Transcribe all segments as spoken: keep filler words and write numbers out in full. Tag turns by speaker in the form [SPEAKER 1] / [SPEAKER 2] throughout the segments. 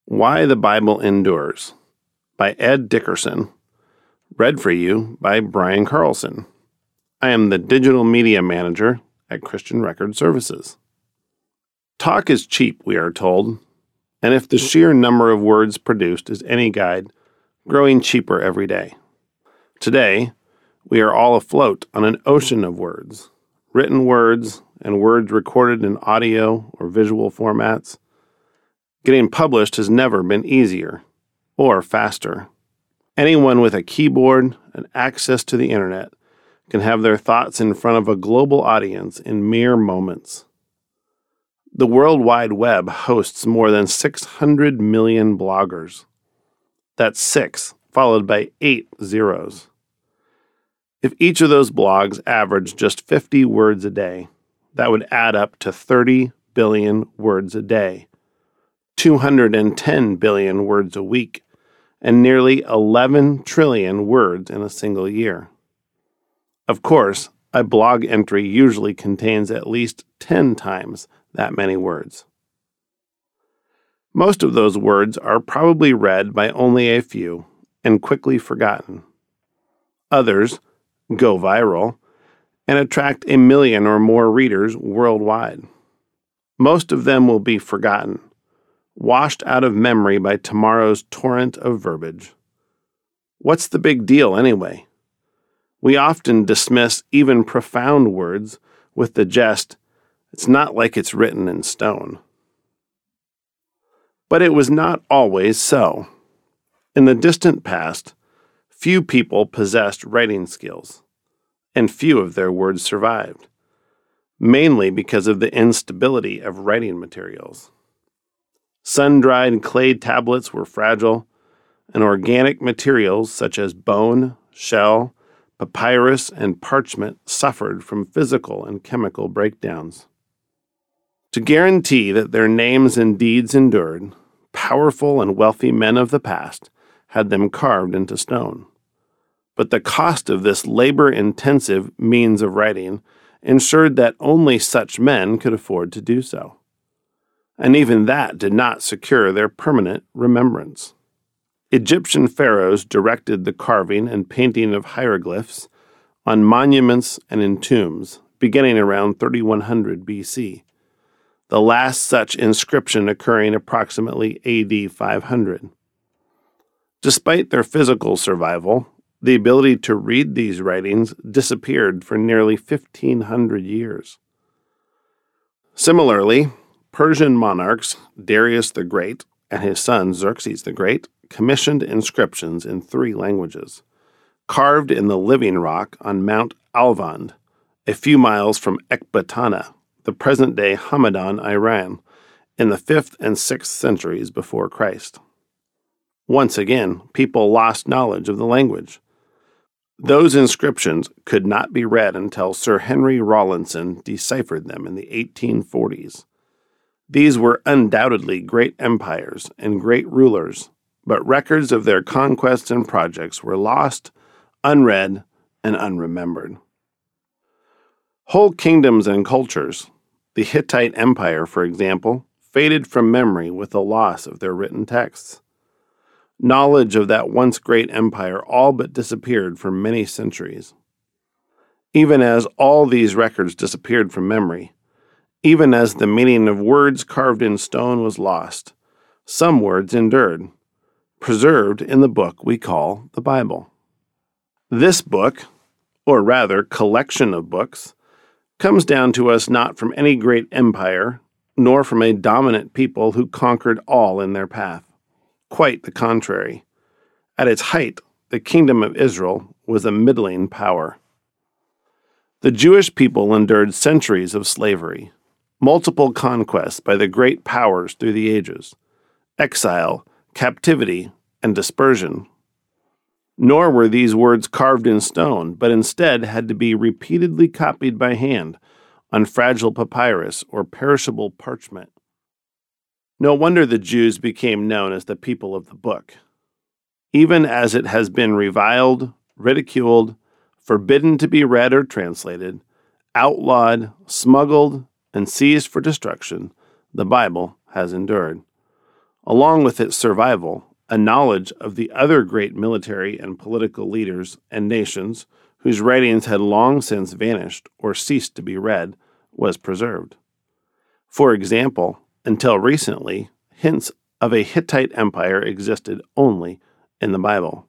[SPEAKER 1] Why the Bible Endures by Ed Dickerson. Read for you by Brian Carlson. I am the Digital Media Manager at Christian Record Services. Talk is cheap, we are told, and if the sheer number of words produced is any guide, growing cheaper every day. Today, we are all afloat on an ocean of words, written words and words recorded in audio or visual formats. Getting published has never been easier or faster. Anyone with a keyboard and access to the internet can have their thoughts in front of a global audience in mere moments. The World Wide Web hosts more than six hundred million bloggers. That's six, followed by eight zeros. If each of those blogs averaged just fifty words a day, that would add up to thirty billion words a day, two hundred ten billion words a week, and nearly eleven trillion words in a single year. Of course, a blog entry usually contains at least ten times that many words. Most of those words are probably read by only a few and quickly forgotten. Others go viral and attract a million or more readers worldwide. Most of them will be forgotten, washed out of memory by tomorrow's torrent of verbiage. What's the big deal anyway? We often dismiss even profound words with the jest, "It's not like it's written in stone." But it was not always so. In the distant past, few people possessed writing skills, and few of their words survived, mainly because of the instability of writing materials. Sun-dried clay tablets were fragile, and organic materials such as bone, shell, papyrus, and parchment suffered from physical and chemical breakdowns. To guarantee that their names and deeds endured, powerful and wealthy men of the past had them carved into stone. But the cost of this labor-intensive means of writing ensured that only such men could afford to do so. And even that did not secure their permanent remembrance. Egyptian pharaohs directed the carving and painting of hieroglyphs on monuments and in tombs, beginning around thirty-one hundred B C, the last such inscription occurring approximately A D five hundred. Despite their physical survival, the ability to read these writings disappeared for nearly fifteen hundred years. Similarly, Persian monarchs Darius the Great and his son Xerxes the Great commissioned inscriptions in three languages, carved in the living rock on Mount Alvand, a few miles from Ecbatana, the present-day Hamadan, Iran, in the fifth and sixth centuries before Christ. Once again, people lost knowledge of the language. Those inscriptions could not be read until Sir Henry Rawlinson deciphered them in the eighteen forties. These were undoubtedly great empires and great rulers, but records of their conquests and projects were lost, unread, and unremembered. Whole kingdoms and cultures, the Hittite Empire, for example, faded from memory with the loss of their written texts. Knowledge of that once great empire all but disappeared for many centuries. Even as all these records disappeared from memory, even as the meaning of words carved in stone was lost, some words endured, preserved in the book we call the Bible. This book, or rather collection of books, comes down to us not from any great empire, nor from a dominant people who conquered all in their path. Quite the contrary. At its height, the kingdom of Israel was a middling power. The Jewish people endured centuries of slavery, multiple conquests by the great powers through the ages, exile, captivity, and dispersion. Nor were these words carved in stone, but instead had to be repeatedly copied by hand on fragile papyrus or perishable parchment. No wonder the Jews became known as the people of the book. Even as it has been reviled, ridiculed, forbidden to be read or translated, outlawed, smuggled, and seized for destruction, the Bible has endured. Along with its survival, a knowledge of the other great military and political leaders and nations whose writings had long since vanished or ceased to be read was preserved. For example, until recently, hints of a Hittite empire existed only in the Bible.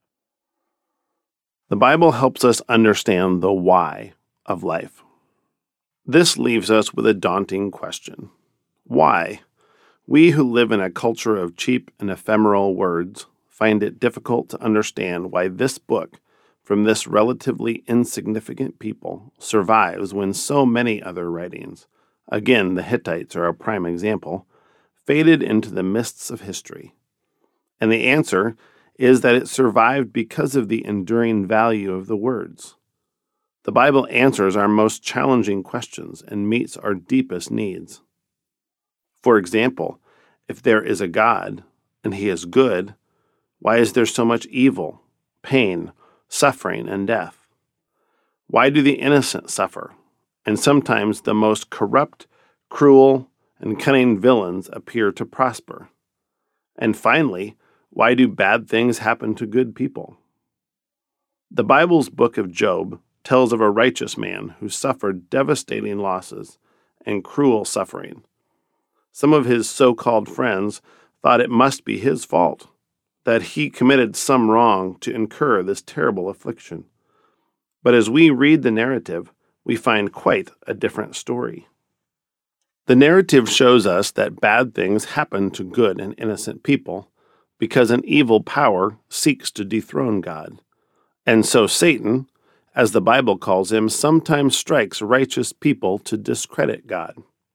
[SPEAKER 1] The Bible helps us understand the why of life. This leaves us with a daunting question. Why? We who live in a culture of cheap and ephemeral words find it difficult to understand why this book from this relatively insignificant people survives when so many other writings, again the Hittites are a prime example, faded into the mists of history. And the answer is that it survived because of the enduring value of the words. The Bible answers our most challenging questions and meets our deepest needs. For example, if there is a God, and he is good, why is there so much evil, pain, suffering, and death? Why do the innocent suffer, and sometimes the most corrupt, cruel, and cunning villains appear to prosper? And finally, why do bad things happen to good people? The Bible's book of Job tells of a righteous man who suffered devastating losses and cruel suffering. Some of his so-called friends thought it must be his fault, that he committed some wrong to incur this terrible affliction. But as we read the narrative, we find quite a different story. The narrative shows us that bad things happen to good and innocent people because an evil power seeks to dethrone God. And so Satan, as the Bible calls him, sometimes strikes righteous people to discredit God.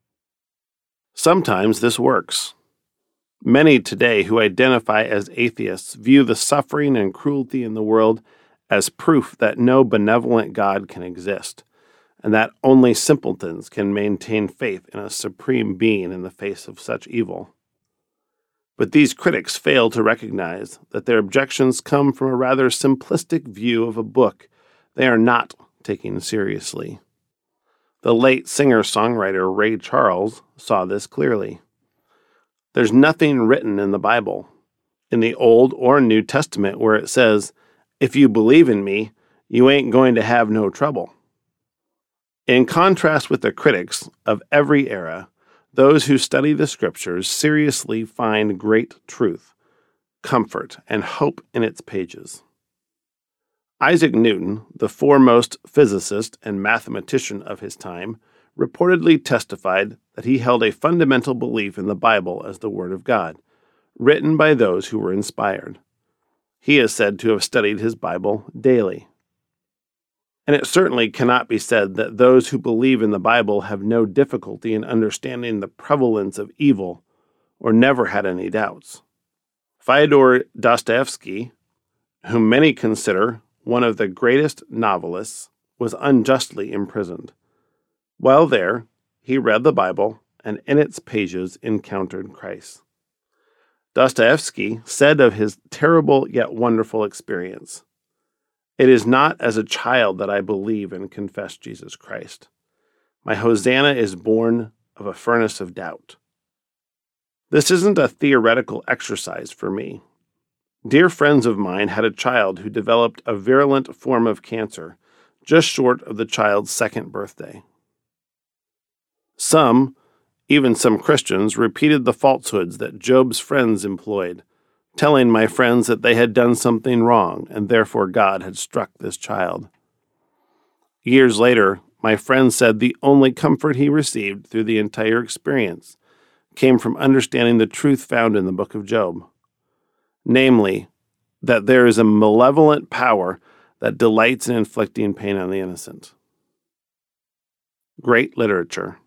[SPEAKER 1] Sometimes this works. Many today who identify as atheists view the suffering and cruelty in the world as proof that no benevolent God can exist, and that only simpletons can maintain faith in a supreme being in the face of such evil. But these critics fail to recognize that their objections come from a rather simplistic view of a book they are not taking seriously. The late singer-songwriter Ray Charles saw this clearly. There's nothing written in the Bible, in the Old or New Testament, where it says, "If you believe in me, you ain't going to have no trouble." In contrast with the critics of every era, those who study the Scriptures seriously find great truth, comfort, and hope in its pages. Isaac Newton, the foremost physicist and mathematician of his time, reportedly testified that he held a fundamental belief in the Bible as the Word of God, written by those who were inspired. He is said to have studied his Bible daily. And it certainly cannot be said that those who believe in the Bible have no difficulty in understanding the prevalence of evil or never had any doubts. Fyodor Dostoevsky, whom many consider one of the greatest novelists, was unjustly imprisoned. While there, he read the Bible and in its pages encountered Christ. Dostoevsky said of his terrible yet wonderful experience, "It is not as a child that I believe and confess Jesus Christ. My Hosanna is born of a furnace of doubt." This isn't a theoretical exercise for me. Dear friends of mine had a child who developed a virulent form of cancer just short of the child's second birthday. Some, even some Christians, repeated the falsehoods that Job's friends employed, telling my friends that they had done something wrong and therefore God had struck this child. Years later, my friend said the only comfort he received through the entire experience came from understanding the truth found in the book of Job. Namely, that there is a malevolent power that delights in inflicting pain on the innocent. Great literature.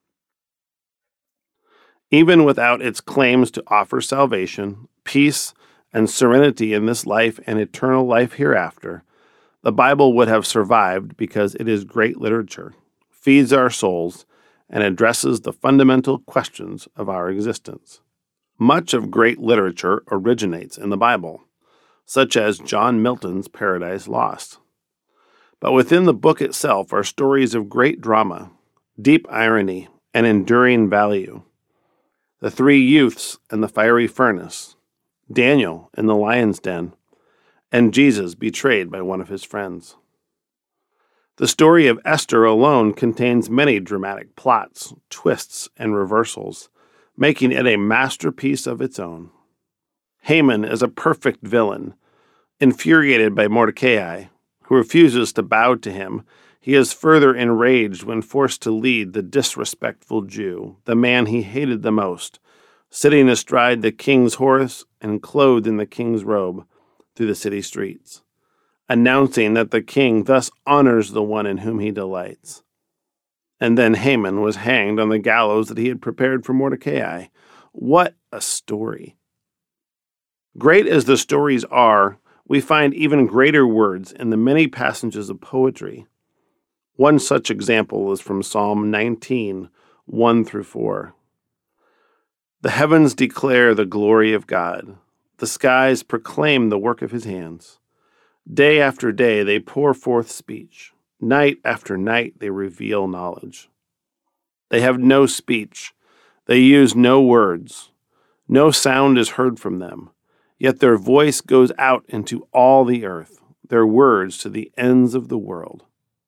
[SPEAKER 1] Even without its claims to offer salvation, peace, and serenity in this life and eternal life hereafter, the Bible would have survived because it is great literature, feeds our souls, and addresses the fundamental questions of our existence. Much of great literature originates in the Bible, such as John Milton's Paradise Lost. But within the book itself are stories of great drama, deep irony, and enduring value. the three youths in the fiery furnace, Daniel in the lion's den, and Jesus betrayed by one of his friends. The story of Esther alone contains many dramatic plots, twists, and reversals, making it a masterpiece of its own. Haman is a perfect villain. Infuriated by Mordecai, who refuses to bow to him, he is further enraged when forced to lead the disrespectful Jew, the man he hated the most, sitting astride the king's horse and clothed in the king's robe, through the city streets, announcing that the king thus honors the one in whom he delights. And then Haman was hanged on the gallows that he had prepared for Mordecai. What a story! Great as the stories are, we find even greater words in the many passages of poetry. One such example is from Psalm nineteen, one through four. The heavens declare the glory of God. The skies proclaim the work of his hands. Day after day they pour forth speech. Night after night they reveal knowledge. They have no speech. They use no words. No sound is heard from them. Yet their voice goes out into all the earth, their words to the ends of the world.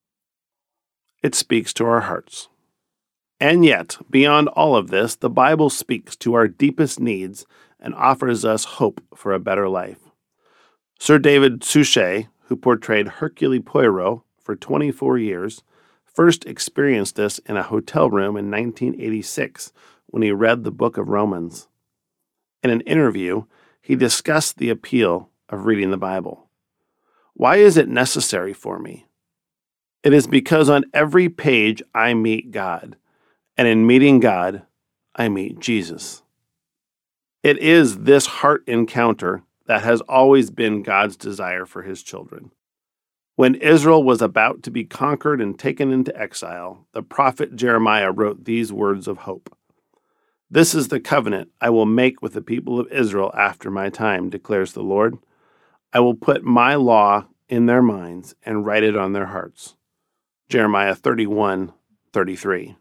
[SPEAKER 1] It speaks to our hearts. And yet, beyond all of this, the Bible speaks to our deepest needs and offers us hope for a better life. Sir David Suchet, who portrayed Hercule Poirot for twenty-four years, first experienced this in a hotel room in nineteen eighty-six when he read the book of Romans. In an interview, he discussed the appeal of reading the Bible. Why is it necessary for me? It is because on every page I meet God, and in meeting God, I meet Jesus. It is this heart encounter that has always been God's desire for his children. When Israel was about to be conquered and taken into exile, the prophet Jeremiah wrote these words of hope. "This is the covenant I will make with the people of Israel after my time, declares the Lord. I will put my law in their minds and write it on their hearts." Jeremiah thirty-one thirty-three.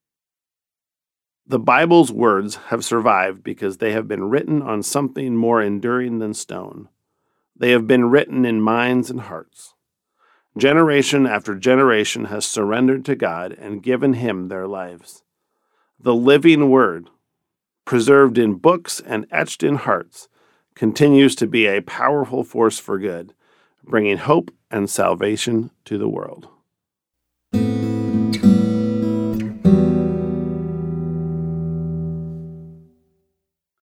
[SPEAKER 1] The Bible's words have survived because they have been written on something more enduring than stone. They have been written in minds and hearts. Generation after generation has surrendered to God and given him their lives. The living word, preserved in books and etched in hearts, continues to be a powerful force for good, bringing hope and salvation to the world.